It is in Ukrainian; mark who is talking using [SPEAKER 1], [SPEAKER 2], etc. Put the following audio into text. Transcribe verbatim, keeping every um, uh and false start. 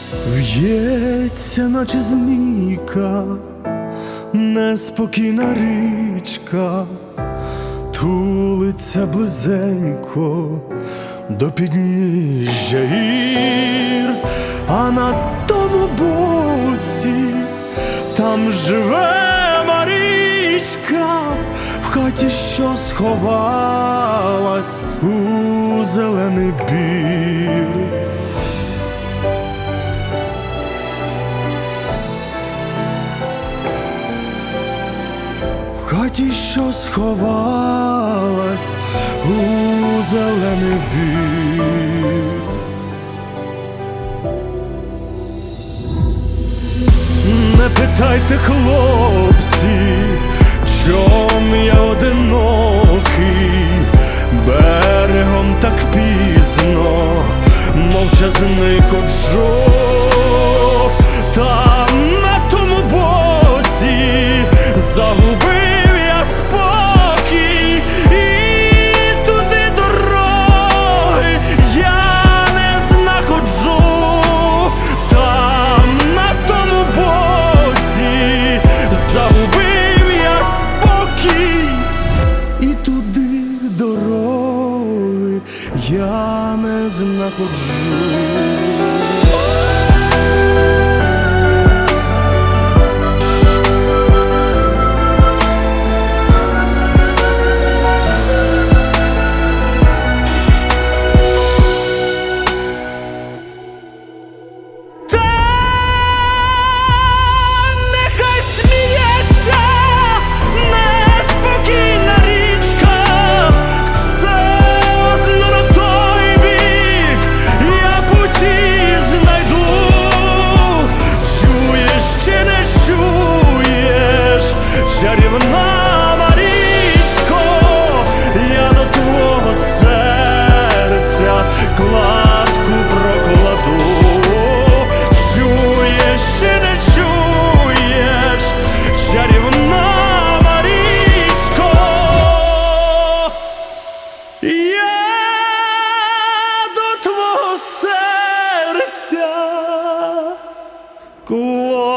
[SPEAKER 1] В'ється, наче змійка, неспокійна річка, тулиться близенько до підніжжя гір, а на тому боці там живе Марічка, в хаті, що сховалась у зелений бір. В хаті, що сховалась у зелений бір. Не питайте, хлопці, чом я одинокий, берегом так пізно, мовчазний ходжу. Там на тому боці загубив я спокій, і туди дороги я не знаходжу. Там на тому боці загубив я спокій, і туди дороги я не знаходжу. Чарівна Марічко, я до твого серця кладку прокладу. Чуєш чи не чуєш, чарівна Марічко, я до твого серця кладку